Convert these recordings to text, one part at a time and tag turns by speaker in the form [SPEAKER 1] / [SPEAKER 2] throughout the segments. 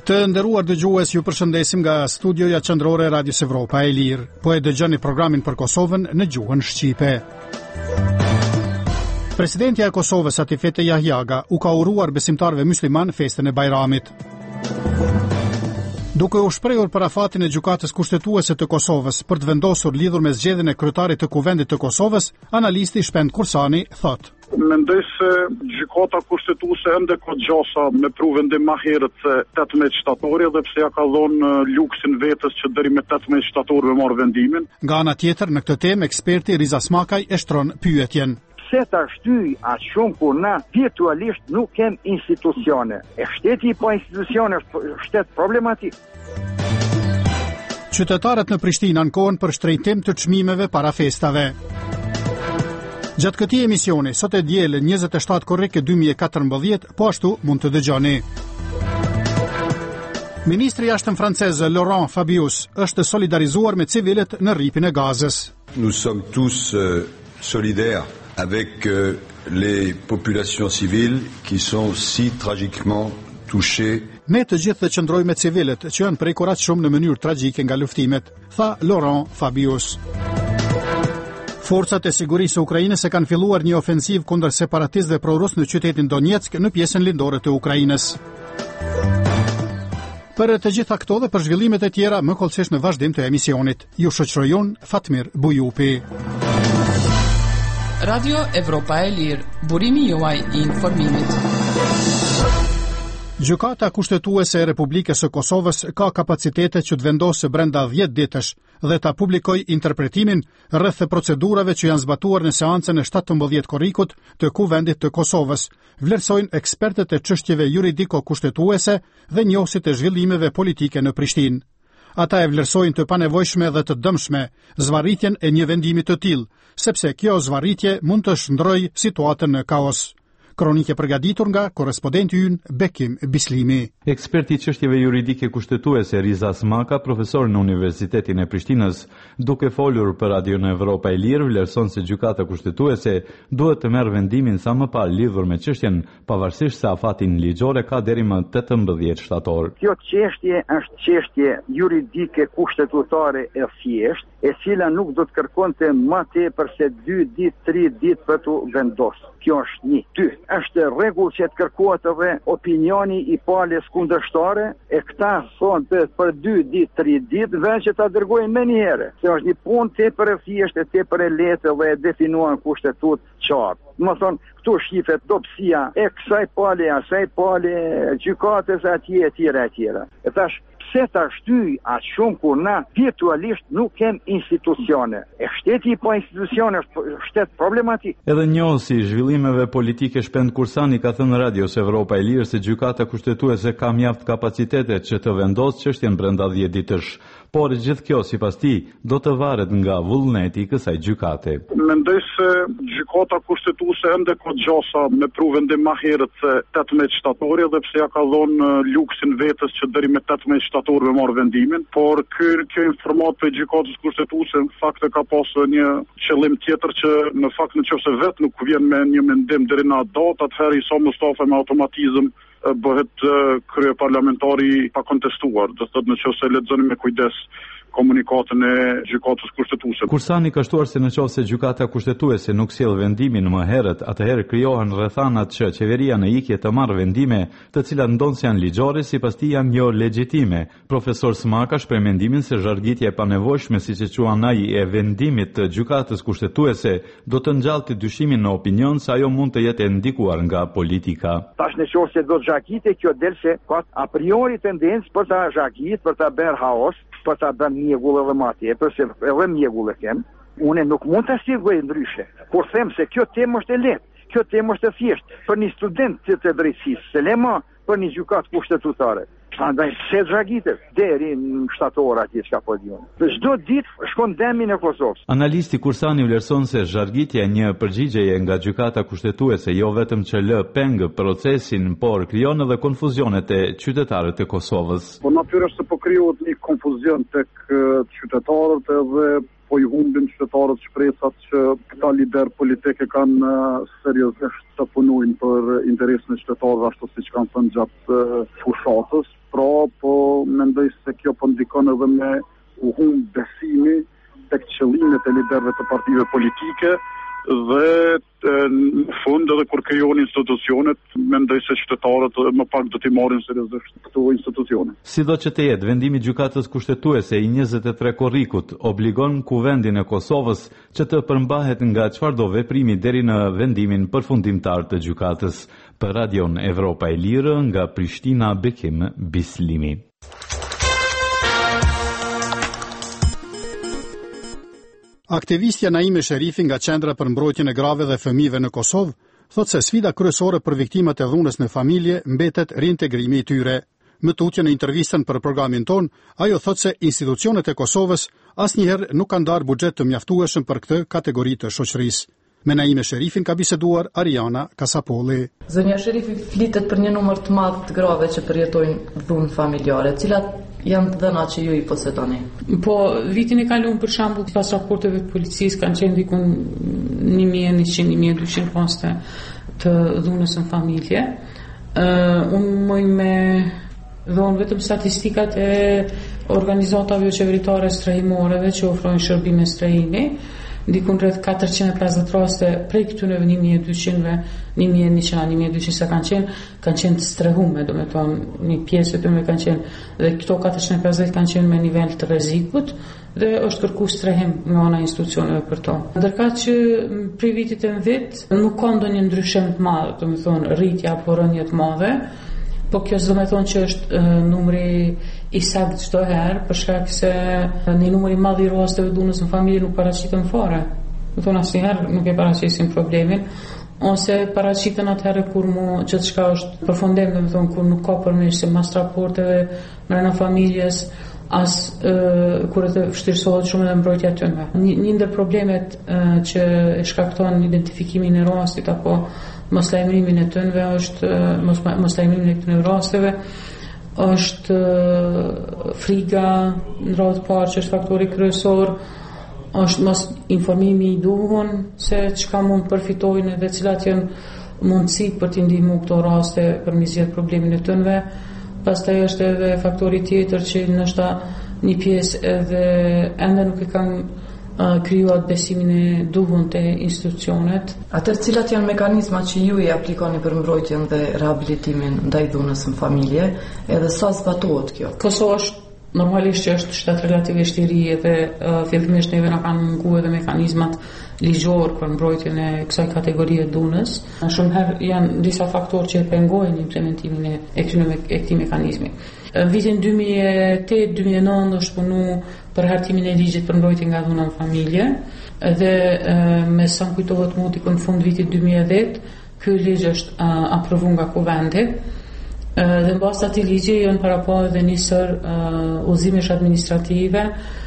[SPEAKER 1] Të nderuar dëgjues, ju përshëndesim nga studioja qendrore e Radios Evropa e Lirë. Po e dëgjoni programin për Kosovën në gjuhën shqipe. Presidentja e Kosovës Atifete Jahjaga u ka uruar besimtarëve musliman festën e Bajramit. Duke u shprehur për afatin e gjykatës kushtetuese të Kosovës për të vendosur lidhur me zgjedhjen e kryetarit të Kuvendit të Kosovës, analisti Shpend Kursani thotë:
[SPEAKER 2] Mendoj se gjykata kushtetuese ende ka gjasa me pru vendim më herët se 18 shtatori, edhe pse ja ka dhënë luksin vetës që deri me 18 shtator me marrë vendimin.
[SPEAKER 1] Nga ana tjetër, në këtë temë eksperti Riza Smakaj e shtron pyetjen:
[SPEAKER 3] pse ta shtyj atë shumë kur na virtualisht nuk kem institucione. E shteti pa institucione është shtet problematik.
[SPEAKER 1] Qytetarët në Prishtinë ankohen për shtrejtim të çmimeve para festave. Gjatë këtij emisioni, sot e diel 27 korrik 2014, po ashtu mund të dëgjoni. Ministri i jashtëm francez Laurent Fabius është solidarizuar me civilët në rripin e Gazës.
[SPEAKER 4] Nous sommes tous solidaires avec les populations civiles qui sont si tragiquement touchées.
[SPEAKER 1] Ne të gjithë të qëndrojmë me civilët që janë prekur aq shumë në mënyrë tragjike nga luftimet, tha Laurent Fabius. Forcat e sigurisë së Ukrainës e kanë filluar një ofensiv kundër separatistëve prorus në qytetin Donetsk në pjesën lindore të Ukrainës. Për të gjitha këto dhe për zhvillimet e tjera, më kollësisht në vazhdim të emisionit. Ju shoqërojon Fatmir Bujupi.
[SPEAKER 5] Radio Evropa e Lirë, burimi juaj i informimit.
[SPEAKER 1] Gjykata kushtetuese e Republikës së Kosovës ka kapacitete që të vendosë brenda 10 ditësh dhe ta publikoj interpretimin rreth procedurave që janë zbatuar në seancën e 17 korrikut të Kuvendit të Kosovës, vlerësojnë ekspertët e çështjeve juridiko-kushtetuese dhe njohësit e zhvillimeve politike në Prishtinë. Ata e vlerësojnë të panevojshme dhe të dëmshme zvarritjen e një vendimi të tillë, sepse kjo zvarritje mund të shndrojë situatën në kaos. Kronike përgatitur nga korrespondenti ynë Bekim Bislimi.
[SPEAKER 6] Eksperti i çështjeve juridike kushtetuese Riza Smaka, profesor në Universitetin e Prishtinës, duke folur për Radio Evropa e Lirë, vlerëson se gjykata kushtetuese duhet të merr vendimin sa më parë lidhur me çështjen, pavarësisht se afatin ligjor ka deri më 18 shtator.
[SPEAKER 3] Kjo çështje është çështje juridike kushtetutare e thjeshtë, e cila nuk do të kërkonte më tepër se 2 ditë, 3 ditë për të vendosur. Kjo është një. 2. Është rregull që të kërkohet edhe opinioni i palës kundërshtare, e këta thonë për 2 ditë, 3 ditë, dhe që ta dërgojnë më një herë. Se është një punë tepër e thjeshtë, tepër e lehtë dhe e definuar në kushtetut qartë. Më thonë, këtu shifet dobësia e kësaj pale, asaj pale, gjykatës etj. E thash, pse ta shtyj atë shumë kur na virtualisht nuk kem institucione. E shteti pa institucione është shtet problematik.
[SPEAKER 6] Edhe njohësi i zhvillimeve politike Shpend Kursani ka thënë Radios Evropa e Lirë se gjykata kushtetuese ka mjaft kapacitete që të vendosë çështjen brenda 10 ditësh. Por gjithë kjo, sipas tij, do të varet nga vullneti i kësaj gjykate.
[SPEAKER 2] Mendoj se gjykata kushtetuese ende ka gjasa me pru vendim më herët se 18 shtatori, edhe pse ja ka dhënë luksin vetës që deri me 18 shtator me marrë vendimin, por kjo informat për gjykatës kushtetuese në fakt ka pasur një qëllim tjetër që në fakt nëse vetë nuk vjen me një mendim deri në atë datë, atëherë Isa Mustafa me automatizëm bëhet krye parlamentari pa kontestuar. Do thotë nëse lexoni me kujdes komunikatën e gjykatës kushtetuese.
[SPEAKER 6] Kursani ka shtuar se nëse gjykata kushtetuese nuk sjell vendimin më herët, atëherë krijohen rrethanat që qeveria në ikje të marrë vendime, të cilat ndonse janë ligjore, sipas tij janë jo legjitime. Profesor Smaka shpreh mendimin se zhargitja e panevojshme, siç e quan ai, e vendimit të gjykatës kushtetuese do të ngjallë dyshimin në opinion se ajo mund të jetë e ndikuar nga politika.
[SPEAKER 3] Tash nëse do të zhagite, kjo del se ka a priori tendencë për ta zhagit, për ta bërë haos, për ta bërë mjegull edhe ma tjepër, se edhe mjegull e kem, une nuk mund të sigoj ndryshe, por them se kjo temë është e lehtë, kjo temë është e thjeshtë, për një student të drejtësisë, se lema për një gjykatë kushtetutare. Andaj pse zhagitet deri në shtator atje çka po diun. Çdo ditë shkon demi në Kosovë.
[SPEAKER 6] Analisti Kursani vlerëson se zhargitja e një përgjigjeje nga gjykata kushtetuese jo vetëm që lë peng procesin, por krijon edhe konfuzionet e qytetarët e Kosovës.
[SPEAKER 2] Po natyrisht se po krijohet një konfuzion tek qytetarët edhe po i humbin qytetarët shpresat që këta lider politike kanë seriozisht të punojnë për interesin e qytetarëve ashtu siç kanë thënë gjatë fushatës. pra, po mendoj se kjo po ndikon edhe me u humb besimi tek qëllimet e liderëve të partive politike dhe në fund edhe kur krijohen institucionet, mendoj se qytetarët më pak do t'i marrin seriozisht këto institucione.
[SPEAKER 6] Sido që të jetë, vendimi i gjykatës kushtetuese i 23 korrikut obligon Kuvendin e Kosovës që të përmbahet nga çfarëdo veprimi deri në vendimin përfundimtar të gjykatës. Për Radion Evropa e Lirë nga Prishtina, Bekim Bislimi.
[SPEAKER 1] Aktivistja Naime Sherifi nga Qendra për mbrojtjen e grave dhe fëmijëve në Kosovë thotë se sfida kryesore për viktimat e dhunës në familje mbetet reintegrimi i tyre. Më tutje në intervistën për programin ton, ajo thotë se institucionet e Kosovës asnjëherë nuk kanë ndarë buxhet të mjaftueshëm për këtë kategori të shoqërisë. Me Naime Sherifin ka biseduar Ariana Kasapolli.
[SPEAKER 7] Zonja Sherifi flitet për një numër të madh të grave që përjetojnë dhunë familjare, cilat janë të dhëna që ju i posedoni.
[SPEAKER 8] Po, vitin e kaluar për shembull, pas raporteve të policisë kanë qenë diku 1100-1200 raste të dhunës në familje. Unë moj me dhonë vetëm statistikat e organizatave qeveritare strehimoreve që ofrojnë shërbime strehimi. Dikun rreth 450 raste prej këtyre 1200-ve, 1100-1200 sa kanë qenë të strehume, do me thonë një pjesë e tyre kanë qenë, dhe këto 450 kanë qenë me nivel të rrezikut dhe është kërkuar strehim nga ana e institucioneve për to. Ndërkaq që prej vitit e 10 nuk ka ndonjë ndryshim të madh, do me thonë rritje apo rënje të madhe. Po kjo s'do me thonë që është numri i sakt çdo herë, për shkak se një numër i madh i rasteve dhunës në familje nuk paraqiten fare. Do thonë asnjëherë nuk e paraqisin problemin, ose paraqiten atëherë kur gjithçka është përfundim, do me thonë kur nuk ka përmirësim mas raporteve brenda familjes, as kur të vështirësohet shumë edhe mbrojtja e tyre. Një ndër problemet që e shkakton identifikimin e rastit apo mos lajmërimin e tyre është mos lajmërimin e këtyre rasteve është friga në radhë parë që është faktori kryesor, është mos informimi i duhur se çka mund përfitojnë dhe cilat janë mundësi për të ndihmuar këto raste për mi zgjedh problemin e tyre. Pastaj është edhe faktori tjetër që ndoshta një pjesë edhe ende nuk e kanë krijuar besimin e duhur te institucionet.
[SPEAKER 7] Atëherë cilat janë mekanizmat që ju i aplikoni për mbrojtjen dhe rehabilitimin ndaj dhunës në familje, edhe sa zbatohet kjo?
[SPEAKER 8] Kosova është normalisht që është shtet relativisht i ri dhe fillimisht neve na kanë munguar edhe mekanizmat ligjor për mbrojtjen e kësaj kategorie dhunës. Shumë herë janë disa faktorë që pengojnë implementimin e këtij mekanizmi. Në vitin 2008-2009 është punu për hartimin e ligjit për mbrojtje nga dhuna në familje dhe me sa më kujtohet mua në fund vitit 2010 ky ligj është aprovuar nga Kuvendi. Dhe në bazë të atij ligji janë paraporë dhe nisur udhëzimesh administrative,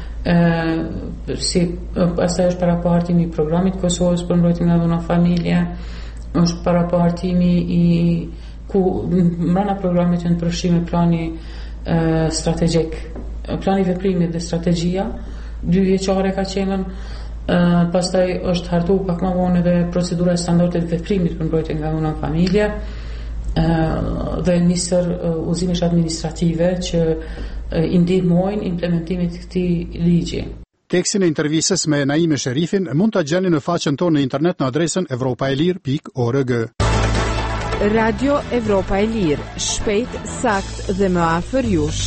[SPEAKER 8] si pastaj është paraportimi i programit Kosovës për mbrojtje nga dhuna familje, është paraportimi i ku mbrana programit janë përfshirë plani strategjik, plani veprimit dhe strategjia 2 vjeçare ka qenë. Pastaj është hartuar pak më vonë edhe procedura e standardet të veprimit për mbrojtje nga dhuna familje, dhe nisër udhëzimesh administrative që i ndihmojnë implementimit të këtij ligji.
[SPEAKER 1] Tekstin e intervistës me Naime Sherifin mund ta gjeni në faqen tonë në internet në adresën europaelir.org.
[SPEAKER 9] Radio Evropa e Lirë, shpejt, sakt dhe më afër jush.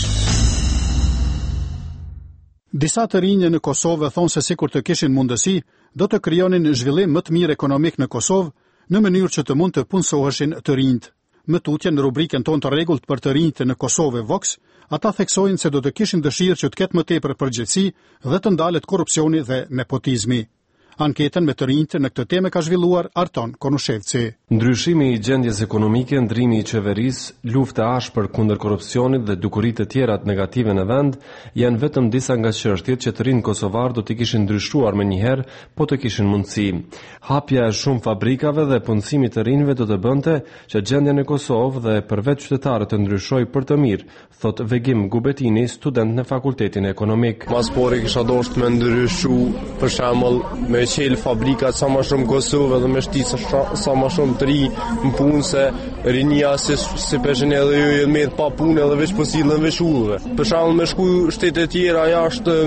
[SPEAKER 1] Disa të rinj në Kosovë thonë se sikur të kishin mundësi, do të krijonin zhvillim më të mirë ekonomik në Kosovë në mënyrë që të mund të punësoheshin të rinjt. Më tutje në rubrikën tonë të rregullt për të rinjt në Kosovë Vox, ata theksojnë se do të kishin dëshirë që të ketë më tepër përgjegjësi dhe të ndalet korrupsioni dhe nepotizmi. Anketën me të rinjtë në këtë temë ka zhvilluar Arton Konushevci.
[SPEAKER 10] Ndryshimi i gjendjes ekonomike, ndrimi i qeverisë, lufta e ashpër kundër korrupsionit dhe dukuritë të tjera negative në vend janë vetëm disa nga çështjet që të rinj kosovar do t'i kishin ndryshuar menjëherë, po të kishin mundësi. Hapja e shumë fabrikave dhe punësimi të rinjve do të bënte që gjendja në Kosovë dhe përveç qytetarët të ndryshojë për të mirë, thot Vegim Gubetini, student në Fakultetin Ekonomik.
[SPEAKER 11] Mas pori kisha dosht me ndryshu, për shembull, me me qelë fabrikat sa më shumë Kosovë dhe me shtisë sa më shumë të ri në punë se rinia se peshen edhe ju jetë me pa punë edhe veç po sillen veç ullëve. Për shembull me shku shtete tjera jashtë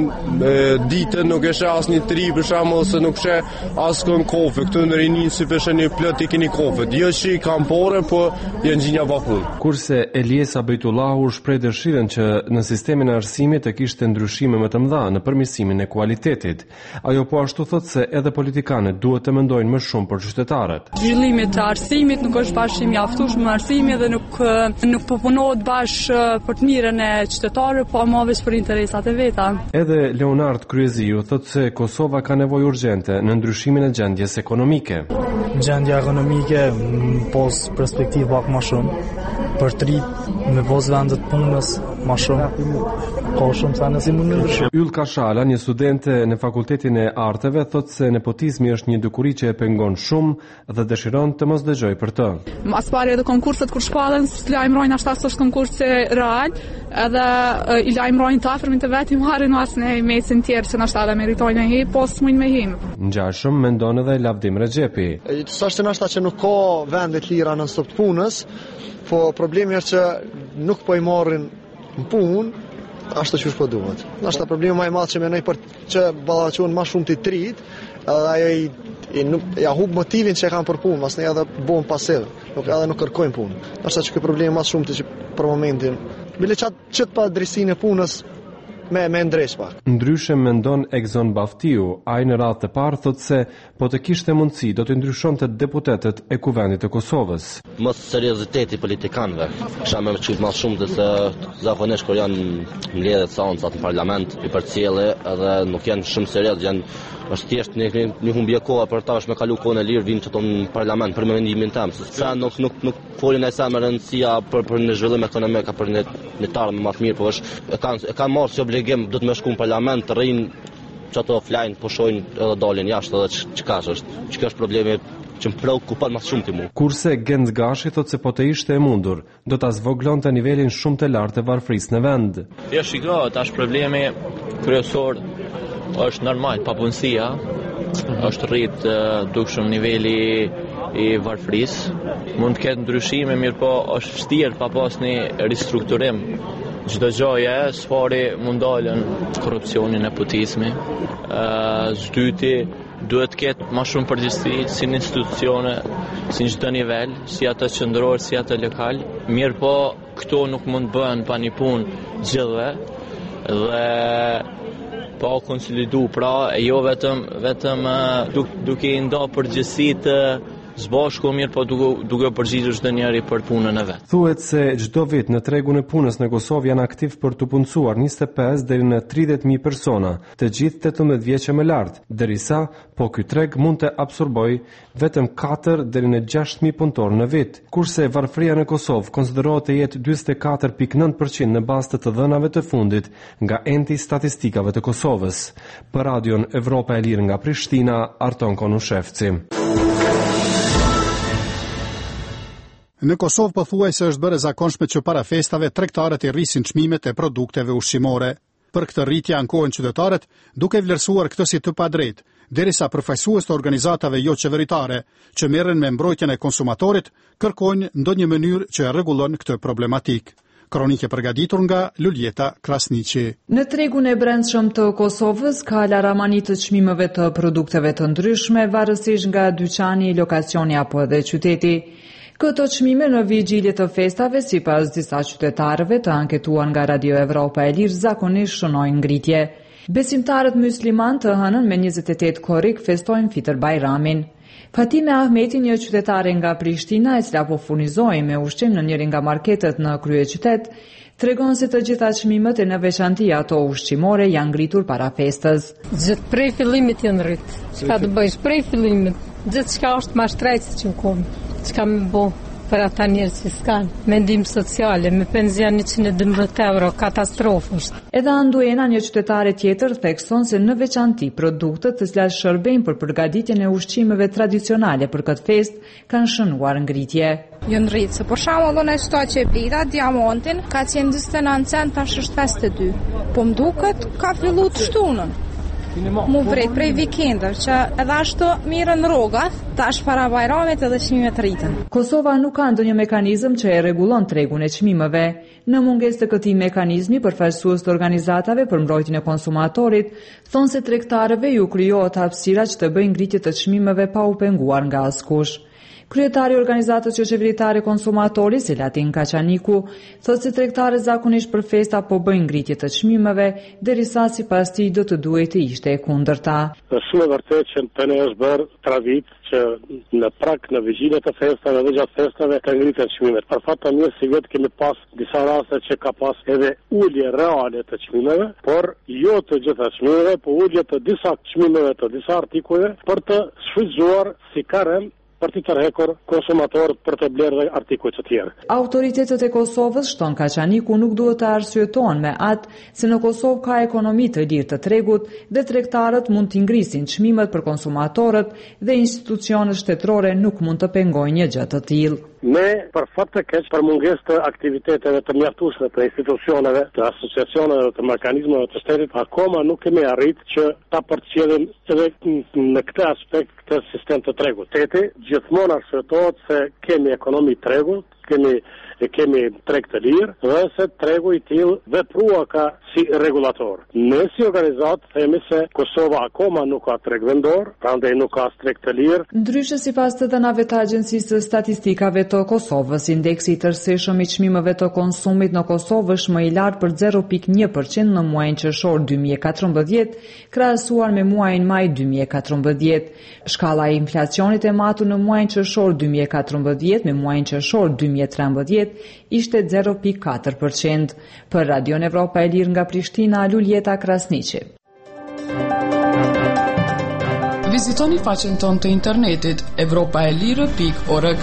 [SPEAKER 11] ditën nuk e sheh asnjë tri për shembull ose nuk sheh askën kofe. Këtu në rinin si peshen një plot i keni kofe. Jo që i kam pore, po janë gjinja pa punë.
[SPEAKER 10] Kurse Eliesa Bejtullahu shpreh dëshirën që në sistemin e arsimit të kishte ndryshime më të mëdha në përmirësimin e kualitetit. Ajo po ashtu thotë se edhe politikanët duhet të mendojnë më shumë për qytetarët.
[SPEAKER 12] Zhvillimi i arsimit nuk është bashkë i mjaftueshëm me arsimin dhe nuk po punohet bashkë për të mirën e qytetarëve, po më veç për interesat e veta.
[SPEAKER 10] Edhe Leonard Kryeziu thotë se Kosova ka nevojë urgjente në ndryshimin e gjendjes ekonomike.
[SPEAKER 13] Gjendja ekonomike pos perspektivë pak më shumë për të rritë me vos vendet punës më shumë. Ka shumë sa nësi mund në ndryshim.
[SPEAKER 10] Yll Kashala, një studente në Fakultetin e Arteve, thotë se nepotizmi është një dukuri që e pengon shumë dhe dëshiron të mos dëgjoj për të.
[SPEAKER 12] Mas pari edhe konkurset kur shpallen, lajmërojnë ashtas është konkurse real, edhe i lajmërojnë të afërmin të vetë i marrin asë në mesin tjerë që nështë edhe meritojnë e hi, po s'mujnë me him.
[SPEAKER 10] Ngjashëm mendon edhe Lavdim Rexhepi.
[SPEAKER 14] S'është nështë që nuk ka vendet lira në stop punës, po problemi është që nuk po i marrin në punë, ashtu që po duhet. Nështë problemi më i madh që mendoj për që ballaqohen më shumë të trit, edhe ajo ja hub motivin që e kanë për punë, pastaj edhe bëhen pasiv, nuk kërkojnë punë. Nështë që ky problemi më shumë që për momentin, bile çat pa drejtsinë e punës me ndresh pak.
[SPEAKER 10] Ndryshe mendon Exon Baftiu, ai në radhë të parë thotë se po të kishte mundësi do të ndryshonte deputetët e Kuvendit të Kosovës.
[SPEAKER 15] Mos serioziteti politikanëve. Kisha më çuj më shumë se zakonisht kur janë mbledhjet seancat në parlament i përcjellë edhe nuk janë shumë serioz, është thjesht një humbje koha për ta është me kalu kohën e lirë vinë çto në parlament për mendimin tim, se nuk folin ai sa më rëndësia për në zhvillim ekonomik për në të ardhmen më të mirë, po është e kanë marrë si obligim do të më shkojnë në parlament të rrin çato flajn, po shojnë edhe dalin jashtë edhe çka është problemi që më preokupon më shumë ti mua.
[SPEAKER 10] Kurse Genc Gashi thotë se po të ishte e mundur, do ta zvoglonte nivelin shumë të lartë të varfërisë në vend.
[SPEAKER 16] Ja shiko, tash problemi kryesor është normal, papunësia, është rrit dukshëm niveli i varfërisë. Mund të ketë ndryshime, mirë po është vështirë pa pas një ristrukturim. Çdo gjë sfari mund dalën korrupsioni, nepotizmi. Zdyti duhet të ketë më shumë përgjegjësi si në institucione, si në çdo nivel, si ato qendror, si ato lokal. Mirë po këto nuk mund bëhen pa një punë gjithëve dhe pa konsolidu, pra jo vetëm duke i nda përgjegjësitë zbashku, mirë po duke përgjigjur çdo njeri për punën e vet.
[SPEAKER 10] Thuhet se çdo vit në tregun e punës në Kosovë janë aktiv për të punësuar 25 deri në 30.000 persona, të gjithë 18 vjeçë më lart, derisa po ky treg mund të absorbojë vetëm 4 deri në 6.000 punëtorë në vit, kurse varfëria në Kosovë konsiderohet të jetë 44.9% në bazë të dhënave të fundit nga enti statistikave të Kosovës. Për Radion Evropa e Lirë nga Prishtina, Arton Konushevci.
[SPEAKER 1] Në Kosovë pothuajse është bërë zakonshme që para festave tregtarët i rrisin çmimet e produkteve ushqimore. Për këtë rritje ankohen qytetarët, duke vlerësuar këtë si të padrejtë, derisa përfaqësues të organizatave jo qeveritare që merren me mbrojtjen e konsumatorit kërkojnë ndonjë mënyrë që rregullon këtë problematik. Kronike përgatitur nga Luljeta Krasniqi.
[SPEAKER 17] Në tregun e brendshëm të Kosovës ka laramani të çmimeve të produkteve të ndryshme varësisht nga dyqani, lokacioni apo edhe qyteti. Këto çmime në vigjilje të festave, sipas disa qytetarëve të anketuar nga Radio Evropa e Lirë, zakonisht shënojnë ngritje. Besimtarët mysliman të hënën me 28 korrik festojnë Fitër Bajramin. Fatime Ahmeti, një qytetare nga Prishtina, e cila po furnizoi me ushqim në njërin nga marketet në kryeqytet, tregon se të gjitha çmimet e në veçanti ato ushqimore janë ngritur para festës.
[SPEAKER 18] Gjithë prej fillimit janë rrit. Çka të bëjsh prej fillimit? Gjithçka është mashtrejtës që kom. Çka më bo për ata njerëz që s'kanë mendim sociale, me penzion 112 euro, katastrofë është.
[SPEAKER 17] Edhe Anduena, një qytetare tjetër, thekson se në veçanti produktet të cilat shërbejnë për përgatitjen e ushqimeve tradicionale për këtë fest kanë shënuar ngritje.
[SPEAKER 19] Janë rritë, se për shembull unë shto që e blida diamantin ka qenë 29 cent, tash është 52. Po më duket ka filluar të shtunën. mu vret prej vikendave që edhe ashtu mirën rrogat, tash para Bajramit edhe çmimet rriten.
[SPEAKER 17] Kosova nuk ka ndonjë mekanizëm që e rregullon tregun e çmimeve. Në mungesë të këtij mekanizmi, përfaqësues të organizatave për mbrojtjen e konsumatorit thonë se tregtarëve ju krijohet hapësira që të bëjnë ngritje të çmimeve pa u penguar nga askush. Kryetari i organizatës qeveritare konsumatori, Selatin Kaçaniku, thotë se tregtarët zakonisht për festa po bëjnë ngritje të çmimeve, derisa sipas tij do të duhej të ishte e kundërta.
[SPEAKER 20] Është shumë e vërtetë që tani është bërë traditë që në prak në vigjilje të festave dhe gjatë festave të ngritën çmimet. Për fat të mirë si vetë kemi pas disa raste që ka pas edhe ulje reale të çmimeve, por jo të gjitha çmimeve, por ulje të disa çmimeve të disa artikujve për të shfrytzuar si karem për të tërhekur konsumatorët për të blerë dhe artikuj të tjerë.
[SPEAKER 17] Autoritetet e Kosovës, shton Kaçaniku, nuk duhet të arsyetohen me atë se në Kosovë ka ekonomi të lirë të tregut dhe tregtarët mund të ngrisin çmimet për konsumatorët dhe institucionet shtetërore nuk mund të pengojnë një gjë të tillë.
[SPEAKER 20] Ne, për fat të keq, për mungesë të aktiviteteve të mjaftueshme të institucioneve, të asociacioneve, të mekanizmave të shtetit, akoma nuk kemi arritë që ta përcjellim edhe në këtë aspekt këtë sistem të tregut. Teti gjithmonë arsyetohet se kemi ekonomi tregut, kemi treg të lirë dhe se tregu i tillë veprua ka si regulator. Ne si organizat themi se Kosova akoma nuk ka treg vendor, prandaj nuk ka treg të lirë.
[SPEAKER 17] Ndryshe sipas të dhënave të Agjencisë së Statistikave të Kosovës, indeksi i tërësishëm i çmimeve të konsumit në Kosovë është më i lartë për 0.1% në muajin qershor 2014, krahasuar me muajin maj 2014. Shkalla e inflacionit e matur në muajin qershor 2014 me muajin qershor 2013 ishte 0.4%. Për Radion Evropa e Lirë nga Prishtina, Luljeta Krasniqi.
[SPEAKER 5] Vizitoni faqen tonë të internetit europaelire.org.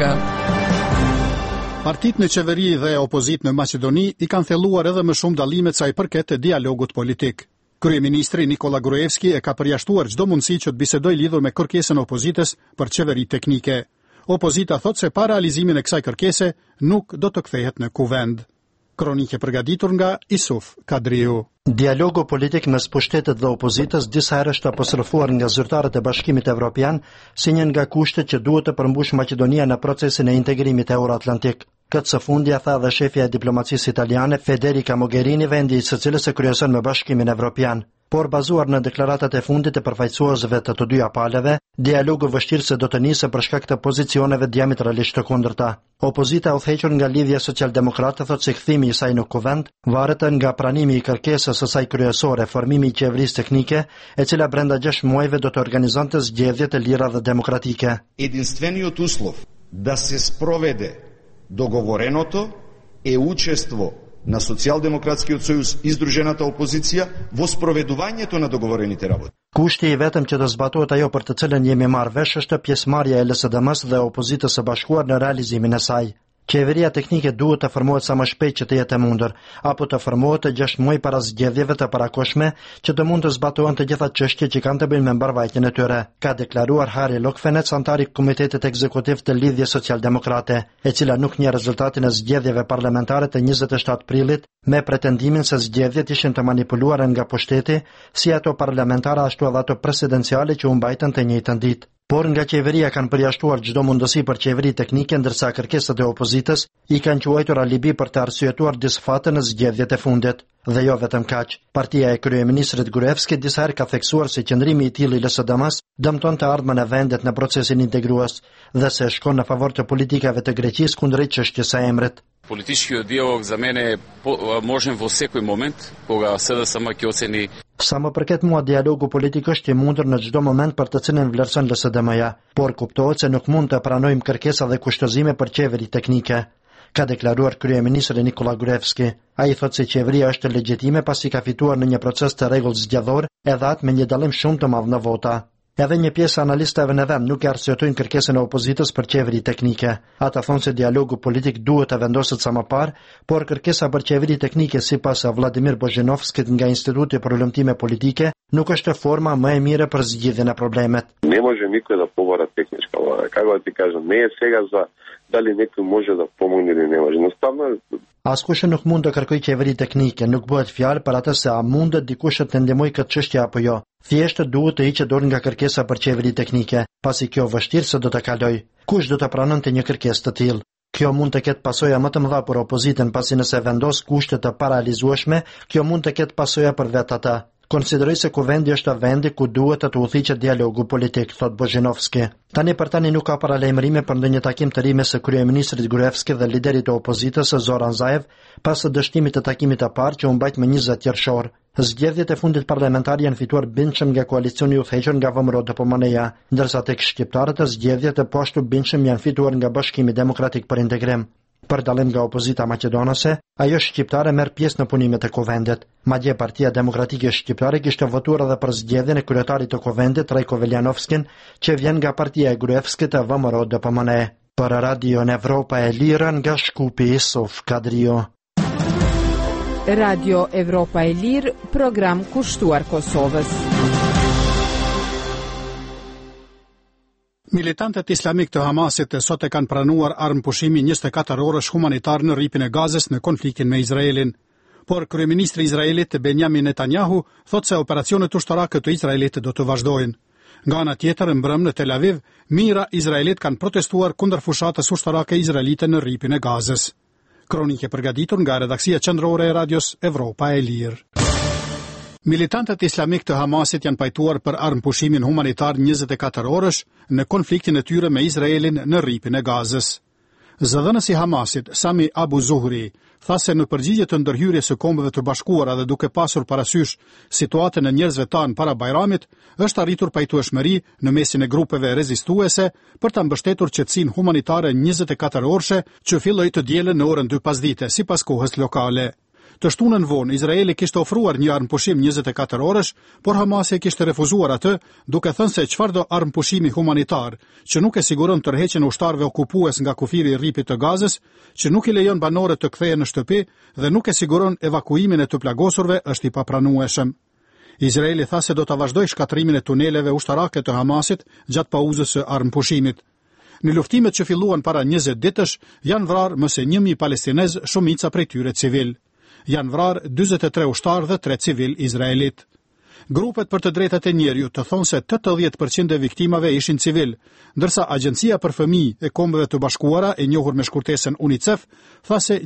[SPEAKER 1] Partitë në qeveri dhe opozit në Maqedoni i kanë thelluar edhe më shumë dallimet sa i përket të dialogut politik. Kryeministri Nikola Gruevski e ka përjashtuar çdo mundësi që të bisedojë lidhur me kërkesën e opozitës për qeveri teknike. Opozita thot se pa realizimin e kësaj kërkese nuk do të kthehet në kuvend. Kronike përgatitur nga Isuf Kadriu.
[SPEAKER 21] Dialogu politik mes pushtetit dhe opozitës disa herë është apostrofuar nga zyrtarët e Bashkimit Evropian si një nga kushtet që duhet të përmbush Maqedonia në procesin e integrimit euro-atlantik. Këtë së fundja tha dhe shefja e diplomacisë italiane Federica Mogherini, vendi i së cilës e kryeson me Bashkimin Evropian. Por bazuar në deklaratat e fundit e përfaqësuesve të të dyja palëve, dialogu vështirëse do të nisë për shkak të pozicioneve diametralisht të kundërta. Opozita udhëhequr nga Lidhja Socialdemokrate thotë se kthimi i saj në kuvend varet nga pranimi i kërkesës së saj kryesore, formimi i qeverisë teknike, e cila brenda 6 muajve do të organizonte zgjedhje të lira dhe demokratike.
[SPEAKER 22] Единствениот услов да се спроведе договореното е учество на Социјалдемократскиот сојуз и Сдружената опозиција во спроведувањето на договорените работи.
[SPEAKER 21] Kushti i vetëm që të zbatohet ajo për të cilën jemi marrë vesh është pjesëmarrja e LSDM-s dhe opozitës së bashkuar në realizimin e saj. Qeveria teknike duhet të formohet sa më shpejt që të jetë e mundur, apo të formohet 6 muaj para zgjedhjeve të parakoshme që të mund të zbatohen të gjitha çështjet që kanë të bëjnë me mbarvajtjen e tyre, ka deklaruar Hari Lokfenec, antari i Komitetit Ekzekutiv të Lidhjes Socialdemokrate, e cila nuk njeh rezultatin e zgjedhjeve parlamentare të 27 prillit, me pretendimin se zgjedhjet ishin të manipuluara nga pushteti, si ato parlamentare ashtu edhe ato presidenciale që u mbajtën të njëjtën ditë. Por nga qeveria kanë përjashtuar çdo mundësi për qeveri teknike, ndërsa kërkesat e opozitës i kanë quajtur alibi për të arsyetuar disfatë në zgjedhjet e fundit. Dhe jo vetëm kaq, partia e kryeministrit Gruevski disa herë ka theksuar se qëndrimi i tillë i LSDM-s dëmton të ardhmen e vendet në procesin integrues dhe se shkon në favor të politikave të Greqisë kundrejt çështjes së emrit.
[SPEAKER 23] Politički dijalog za mene je možen vo sekoj moment koga SDSM ќе oceni.
[SPEAKER 21] Sa më përket mua, dialogu politik është i mundur në çdo moment për të cilën vlerëson LSDM-ja, por kuptohet se nuk mund të pranojmë kërkesa dhe kushtozime për qeveri teknike, ka deklaruar kryeministri Nikola Gruevski. Ai thotë se qeveria është legjitime pasi ka fituar në një proces të rregullt zgjedhor, edhe atë me një dallim shumë të madh në vota. Edhe një pjesë analistëve në vend nuk e arsyetojnë kërkesën e opozitës për qeveri teknike. Ata thonë se dialogu politik duhet të vendoset sa më parë, por kërkesa për qeveri teknike sipas Vladimir Bozhinovskit nga Instituti për Ulëmtime Politike nuk është forma më e mire për zgjidhjen e problemet.
[SPEAKER 24] Не може никој да побара техничка влада. Како да ти кажам, не е сега за дали некој може да помогне или не може. Jednostavno
[SPEAKER 21] Askush nuk mund të kërkoj qeveri teknike, nuk bëhet fjalë për atë se a mundet dikush të ndihmojë këtë çështje apo jo, Thjesht duhet të hiqet dorë nga kërkesa për qeveri teknike, pasi kjo vështirësi do të kaloj. Kush do të pranonte një kërkesë të tillë? Kjo mund të ketë pasoja më të mëdha për opozitën, pasi nëse vendos kushte të paralizueshme, kjo mund të ketë pasoja për vetë ata. Konsideroj se kuvendi është vendi ku duhet të udhëhiqet dialogu politik, thot Bozhinovski. Tani për tani nuk ka paralajmërime për ndonjë takim të ri mes kryeministrit Gruevski dhe liderit të opozitës Zoran Zaev pas dështimit të takimit të parë që u mbajt më 20 qershor. Zgjedhjet e fundit parlamentare janë fituar bindshëm nga koalicioni i udhëhequr nga VMRO DPMNE-ja, ndërsa tek shqiptarët zgjedhjet e poashtu bindshëm janë fituar nga Bashkimi Demokratik për Integrim. Për dallim nga opozita maqedonase, ajo shqiptare merr pjesë në punimet e kuvendit. Madje Partia Demokratike Shqiptare kishte votuar edhe për zgjedhjen e kryetarit të kuvendit Trajko Veljanovskin, që vjen nga partia e Gruevskit e VMRO DPMNE. Për Radio Evropa e Lirë nga Shkupi, Sof Kadrio.
[SPEAKER 9] Radio Evropa e Lirë, program kushtuar Kosovës.
[SPEAKER 1] Militantët islamik të Hamasit sot e kanë pranuar armëpushimi 24 orësh humanitar në rripin e Gazës në konfliktin me Izraelin. Por kryeministri i Izraelit Benjamin Netanyahu thot se operacionet ushtarake të Izraelit do të vazhdojnë. Nga ana tjetër, mbrëm në Tel Aviv, mijëra izraelit kanë protestuar kundër fushatës ushtarake izraelite në rripin e Gazës. Kronike përgatitur nga redaksia qendrore e Radios Evropa e Lirë. Militantët islamik të Hamasit janë pajtuar për armëpushimin humanitar 24 orësh në konfliktin e tyre me Izraelin në rripin e Gazës. Zëdhënësi i Hamasit, Sami Abu Zuhri, tha se në përgjigje të ndërhyrjes së Kombeve të Bashkuara dhe duke pasur parasysh situatën e njerëzve tanë para Bajramit, është arritur pajtueshmëri në mesin e grupeve rezistuese për ta mbështetur qetësinë humanitare 24 orëshe që filloi të dielën në orën 2 pasdite, sipas kohës lokale. Të shtunën vonë, Izraeli kishte ofruar një armëpushim 24 orësh, por Hamasi kishte refuzuar atë, duke thënë se çfarëdo armëpushimi humanitar, që nuk e siguron tërheqjen e ushtarëve okupues nga kufiri i rripit të Gazës, që nuk i lejon banorët të kthehen në shtëpi dhe nuk e siguron evakuimin e të plagosurve, është i papranueshëm. Izraeli tha se do ta vazhdojë shkatrimin e tuneleve ushtarake të Hamasit gjatë pauzës së armëpushimit. Në luftimet që filluan para 20 ditësh, janë vrarë më se 1000 palestinez, shumica prej tyre civil. Janë vrarë 43 ushtarë dhe 3 civil izraelit. Grupet për të drejtat e njerëzit të thonë se 80% e viktimave ishin civil, ndërsa Agjencia për Fëmijë e Kombeve të Bashkuara, e njohur me shkurtesën UNICEF, tha se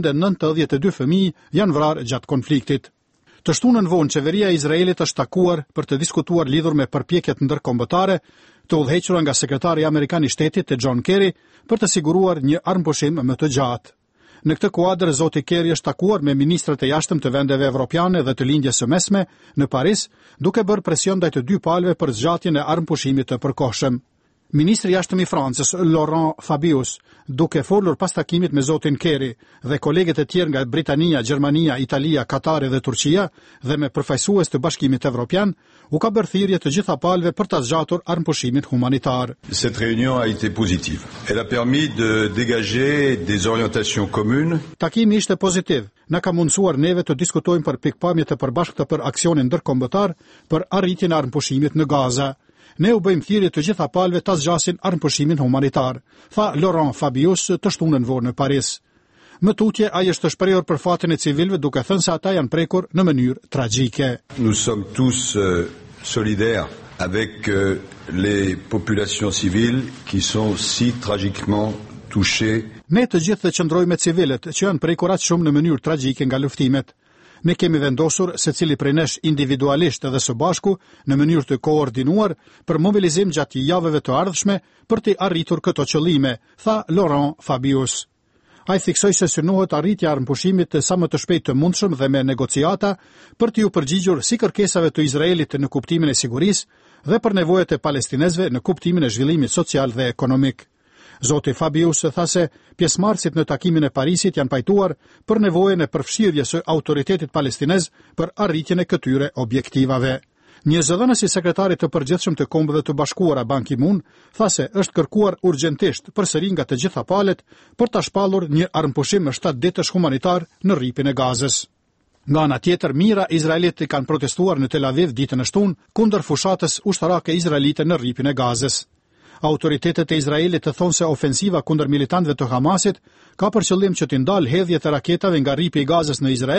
[SPEAKER 1] 192 fëmijë janë vrarë gjatë konfliktit. Të shtunën vonë, qeveria e Izraelit është takuar për të diskutuar lidhur me përpjekjet ndërkombëtare të udhëhequra nga sekretari amerikan i shtetit John Kerry për të siguruar një armëpushim më të gjatë. Në këtë kuadër, zoti Kerry është takuar me ministrat e jashtëm të vendeve evropiane dhe të lindjes së mesme në Paris, duke bërë presion ndaj të dy palëve për zgjatjen e armëpushimit të përkohshëm. Ministri i jashtëm i Francës, Laurent Fabius, duke folur pas takimit me zotin Kerry dhe kolegët e tjerë nga Britania, Gjermania, Italia, Katari dhe Turqia dhe me përfaqësues të Bashkimit Evropian, u ka bërë thirrje të gjitha palëve për ta zgjatur armëpushimin humanitar.
[SPEAKER 2] Cette réunion a été positive. Elle a permis de dégager des orientations communes.
[SPEAKER 1] Takimi ishte pozitiv. Na ka mundsuar neve të diskutojmë për pikpamje të përbashkëta për aksionin ndërkombëtar për arritjen e armëpushimit në Gaza. Ne u bëjmë thirrje të gjitha palëve ta zgjasin armëpushimin humanitar, tha Laurent Fabius të shtunën vonë në Paris. Më tutje, ai është shprehur për fatin e civilëve, duke thënë se ata janë prekur në mënyrë tragjike.
[SPEAKER 2] Nous sommes tous solidaires avec les populations civiles qui sont si tragiquement touchées.
[SPEAKER 1] Ne të gjithë të qëndrojmë me civilët që janë prekur aq shumë në mënyrë tragjike nga luftimet. Ne kemi vendosur secili prej nesh individualisht edhe së bashku në mënyrë të koordinuar për mobilizim gjatë javëve të ardhshme për të arritur këto qëllime, tha Laurent Fabius. Ai theksoi se synohet arritja e armëpushimit sa më të shpejtë të mundshëm dhe me negociata për të u përgjigjur si kërkesave të Izraelit në kuptimin e sigurisë dhe për nevojat e palestinezëve në kuptimin e zhvillimit social dhe ekonomik. Zoti Fabius tha se pjesëmarrësit në takimin e Parisit janë pajtuar për nevojën e përfshirjes së autoritetit palestinez për arritjen e këtyre objektivave. Një zëdhënës i sekretarit të përgjithshëm të Kombeve të Bashkuara Ban Ki-moon tha se është kërkuar urgjentisht përsëri nga të gjitha palët për ta shpallur një armëpushim në 7 ditësh humanitar në rripin e Gazës. Nga ana tjetër, mijëra izraelite kanë protestuar në Tel Aviv ditën e shtunë kundër fushatës ushtarake izraelite në rripin e Gazës. Autoritetet e Izraelit të thonë se ofensiva kundër militantëve të Hamasit ka për qëllim që të ndalë hedhjet e raketave nga rripi i Gazës në Izrael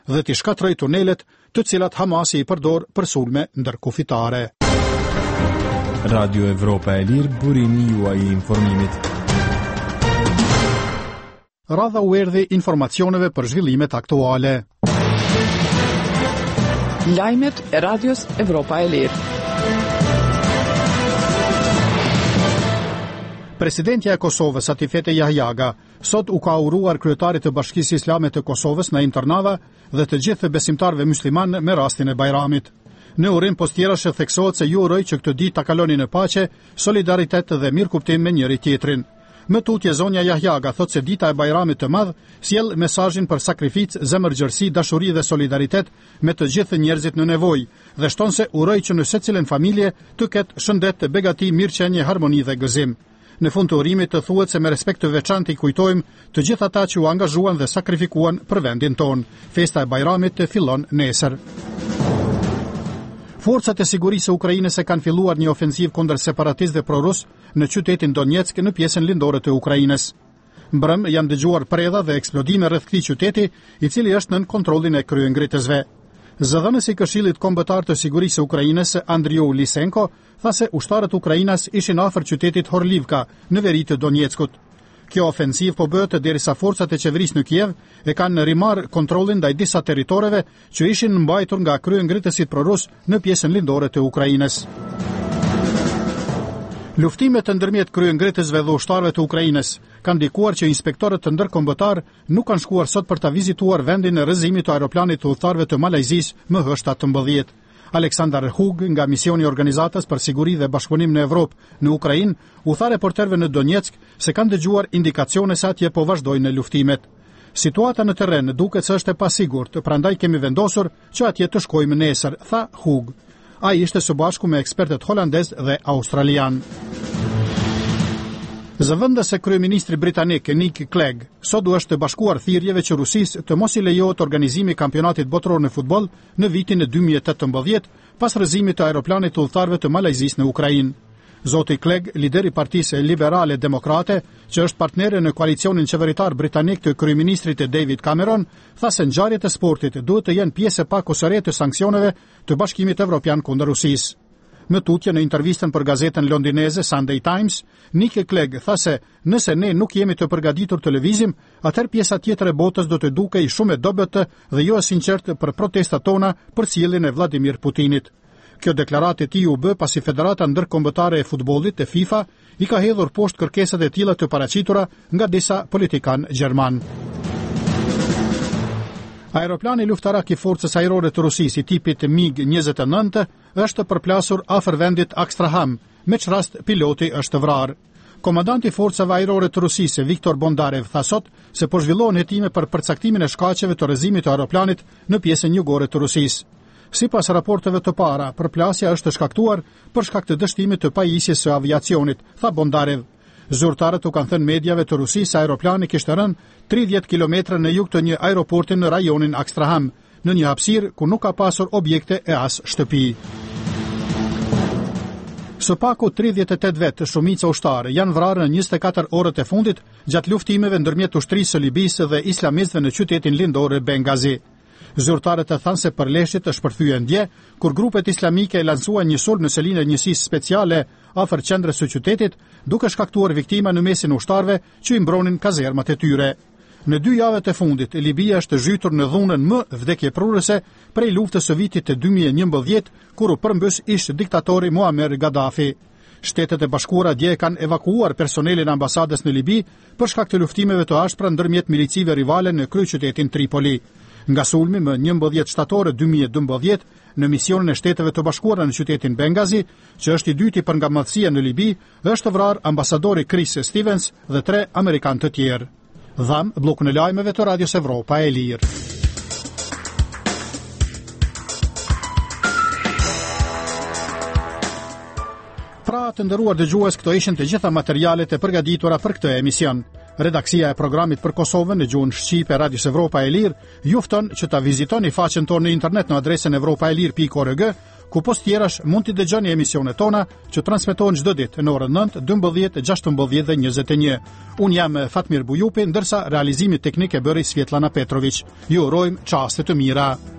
[SPEAKER 1] dhe t'i shkatrojë tunelet, të cilat Hamasi i përdor për sulme ndërkufitare.
[SPEAKER 3] Radio Evropa e Lirë, burimi juaj I informimit.
[SPEAKER 1] Radha u erdhi informacioneve për zhvillimet aktuale.
[SPEAKER 5] Lajmet e Radios Evropa e Lirë.
[SPEAKER 1] Presidentja e Kosovës Atifete Jahjaga sot u ka uruar kryetarit të Bashkisë Islame të Kosovës në Internava dhe të gjithë besimtarëve musliman me rastin e Bajramit. Në urim postjerash theksohet se ju uroj që këtë ditë ta kaloni në paqe, solidaritet dhe mirëkuptim me njëri tjetrin. Më tutje zonja Jahjaga thot se dita e Bajramit të madh sjell mesazhin për sakrificë, zemërgjërsi, dashuri dhe solidaritet me të gjithë njerëzit në nevojë dhe shton se uroj që në secilën familje të ketë shëndet, begati, mirëqenie, harmoni dhe gëzim. Në fund të urimit të thuhet se me respekt të veçantë I kujtojmë të gjithë ata që u angazhuan dhe sakrifikuan për vendin ton. Festa e Bajramit fillon nesër. Forcat e sigurisë së Ukrainës kanë filluar një ofensiv kundër separatistëve prorus në qytetin Donetsk në pjesën lindore të Ukrainës. Mbrëm janë dëgjuar predha dhe eksplodime rreth këtij qyteti, I cili është nën kontrollin e kryengritësve. Zëdhënësi I Këshillit Kombëtar të Sigurisë së Ukrainës, Andriu Lisenko, tha se ushtarët Ukrainas ishin afër qytetit Horlivka, në veri të Donetskut. Kjo ofensiv po bëhet derisa forcat e qeverisë në Kiev e kanë rimarrë kontrollin ndaj disa territoreve që ishin mbajtur nga kryengritësit prorus në pjesën lindore të Ukrainës. Luftimet ndërmjet kryengritësve dhe ushtarëve të Ukrainës kanë ndikuar që inspektorët të ndërkombëtar nuk kanë shkuar sot për ta vizituar vendin e rrëzimit të aeroplanit të udhëtarëve të Malajzisë MH17. Aleksandar Hug nga misioni I Organizatës për Siguri dhe Bashkëpunim në Evropë në Ukrainë u tha reporterëve në Donetsk se kanë dëgjuar indikacione se atje po vazhdojnë luftimet. Situata në terren duket se është e pasigurt, prandaj kemi vendosur që atje të shkojmë nesër, tha Hug. Ai ishte së bashku me ekspertët holandez dhe australian. Zëvendëse kryeministri britanik Nick Clegg sot u është bashkuar thirrjeve që Rusisë të mos I lejohet organizimi I kampionatit botëror në futboll në vitin e 2018 pas rrëzimit të aeroplanit të udhëtarëve të Malajzisë në Ukrainë. Zoti Clegg, lideri I Partisë Liberale Demokrate, që është partnere në koalicionin qeveritar britanik të kryeministrit David Cameron, tha se ngjarjet e sportit duhet të jenë pjesë e pakosore të sanksioneve të Bashkimit Evropian kundër Rusisë. Më tutje në intervistën për gazetën londineze Sunday Times, Nick Clegg tha se nëse ne nuk jemi të përgatitur të lëvizim, atëherë pjesa tjetër e botës do të dukej shumë e dobët dhe jo e sinqertë për protestat tona për sjelljen e Vladimir Putinit. Kjo deklaratë e tij u bë pasi Federata Ndërkombëtare e Futbollit e FIFA I ka hedhur poshtë kërkesat e tilla të paraqitura nga disa politikan gjerman. Aeroplani luftarak I forcës ajrore të Rusisë I tipit MiG-29 është përplasur afër vendit Akstraham, me çrast piloti është vrarë. Komandanti I forcave ajrore të Rusisë, Viktor Bondarev, tha sot se po zhvillohen hetime për përcaktimin e shkaqeve të rrëzimit të aeroplanit në pjesën jugore të Rusisë. Sipas raporteve të para, përplasja është shkaktuar për shkak të dështimit të pajisjes së aviacionit, tha Bondarev. Zyrtarët u kanë thënë mediave të Rusisë se aeroplani kishte rënë 30 kilometra në jug të një aeroporti në rajonin Akstraham, në një hapësirë ku nuk ka pasur objekte e as shtëpi. Së paku 38 vetë shumica ushtarë janë vrarë në 24 orët e fundit gjatë luftimeve ndërmjet ushtrisë së Libisë dhe islamistëve në qytetin lindor Bengazi. Zyrtarët e thanë se përleshjet është përthyer ndje kur grupet islamike lansuan një sulm në selinë e njësisë speciale afër qendrës së qytetit, duke shkaktuar viktima në mesin e ushtarëve që I mbronin kazermat e tyre. Në 2 javët e fundit, Libia është zhytur në dhunën më vdekjeprurëse prej luftës së vitit të 2011, kur u përmbys ish diktatori Muammar Gaddafi. Shtetet e Bashkuara dje kanë evakuuar personelin e ambasadës në Libi për shkak të luftimeve të ashpra ndërmjet milicive rivale në kryeqytetin Tripoli. Nga sulmi më 11 shtator 2012 në misionin e Shteteve të Bashkuara në qytetin Bengazi, që është I dyti për ngamëllësia në Libi, është vrarë ambasadori Chris Stevens dhe 3 amerikanë të tjerë. Dham bllokun e lajmeve të Radios Evropa e Lirë. Pra të nderuar dëgjues, këto ishin të gjitha materialet e përgatitura për këtë emision. Redaksia e programit për Kosovën në gjuhën shqipe Radios Evropa e Lirë ju fton që ta vizitoni faqen tonë në internet në adresën evropaelir.org, Ku post tjerash mund t'i dëgjoni emisionet tona që transmetohen çdo ditë në orën 9, 12, 16 dhe 21. Unë jam Fatmir Bujupi, ndërsa realizimi teknik e bëri Svetlana Petrović. Ju urojmë çaste të mira.